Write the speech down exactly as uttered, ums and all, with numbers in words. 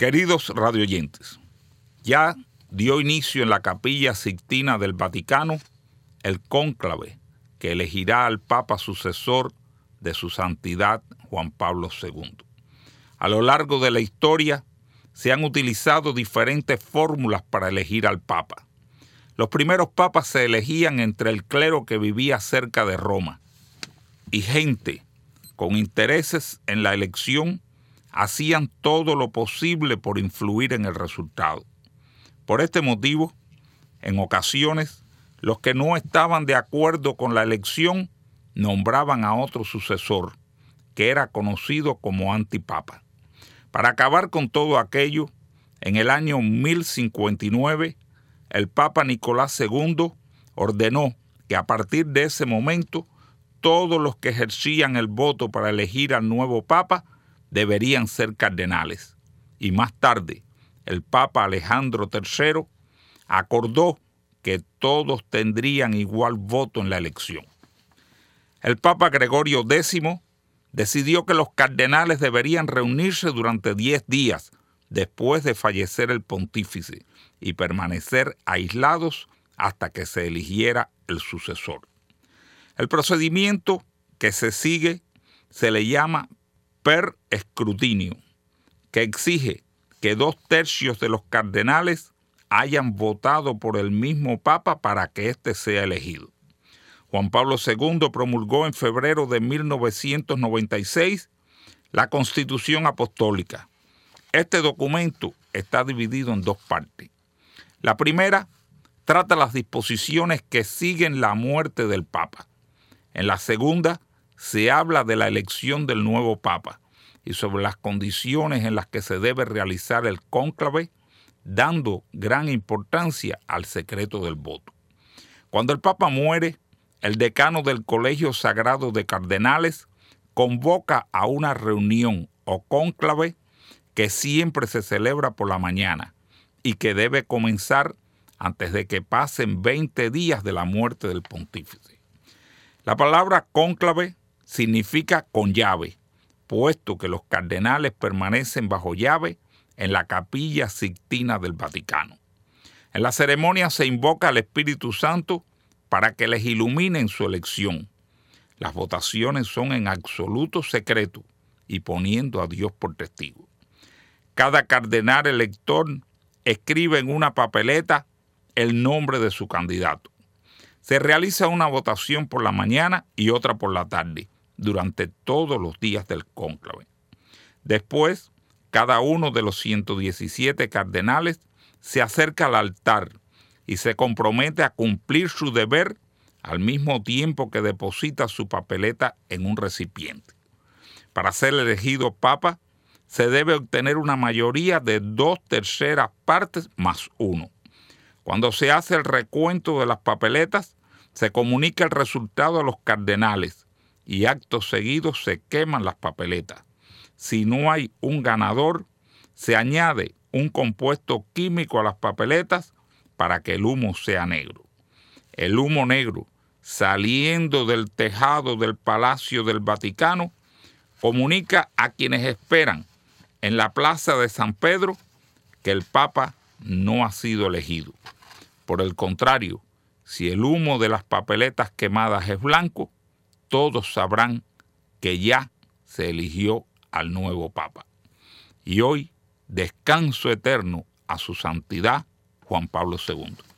Queridos radioyentes, ya dio inicio en la Capilla Sixtina del Vaticano el cónclave que elegirá al Papa sucesor de su santidad Juan Pablo segundo. A lo largo de la historia se han utilizado diferentes fórmulas para elegir al Papa. Los primeros papas se elegían entre el clero que vivía cerca de Roma y gente con intereses en la elección hacían todo lo posible por influir en el resultado. Por este motivo, en ocasiones, los que no estaban de acuerdo con la elección nombraban a otro sucesor, que era conocido como antipapa. Para acabar con todo aquello, en el año mil cincuenta y nueve, el Papa Nicolás segundo ordenó que a partir de ese momento, todos los que ejercían el voto para elegir al nuevo Papa deberían ser cardenales. Y más tarde, el Papa Alejandro tercero acordó que todos tendrían igual voto en la elección. El Papa Gregorio décimo decidió que los cardenales deberían reunirse durante diez días después de fallecer el pontífice y permanecer aislados hasta que se eligiera el sucesor. El procedimiento que se sigue se le llama per escrutinio, que exige que dos tercios de los cardenales hayan votado por el mismo Papa para que éste sea elegido. Juan Pablo segundo promulgó en febrero de mil novecientos noventa y seis la Constitución Apostólica. Este documento está dividido en dos partes. La primera trata las disposiciones que siguen la muerte del Papa. En la segunda se habla de la elección del nuevo Papa y sobre las condiciones en las que se debe realizar el cónclave, dando gran importancia al secreto del voto. Cuando el Papa muere, el decano del Colegio Sagrado de Cardenales convoca a una reunión o cónclave que siempre se celebra por la mañana y que debe comenzar antes de que pasen veinte días de la muerte del pontífice. La palabra cónclave significa con llave, puesto que los cardenales permanecen bajo llave en la Capilla Sixtina del Vaticano. En la ceremonia se invoca al Espíritu Santo para que les ilumine en su elección. Las votaciones son en absoluto secreto y poniendo a Dios por testigo. Cada cardenal elector escribe en una papeleta el nombre de su candidato. Se realiza una votación por la mañana y otra por la tarde, durante todos los días del cónclave. Después, cada uno de los ciento diecisiete cardenales se acerca al altar y se compromete a cumplir su deber al mismo tiempo que deposita su papeleta en un recipiente. Para ser elegido papa, se debe obtener una mayoría de dos terceras partes más uno. Cuando se hace el recuento de las papeletas, se comunica el resultado a los cardenales y acto seguido se queman las papeletas. Si no hay un ganador, se añade un compuesto químico a las papeletas para que el humo sea negro. El humo negro, saliendo del tejado del Palacio del Vaticano, comunica a quienes esperan en la plaza de San Pedro que el Papa no ha sido elegido. Por el contrario, si el humo de las papeletas quemadas es blanco, todos sabrán que ya se eligió al nuevo Papa. Y hoy, descanso eterno a su santidad Juan Pablo segundo.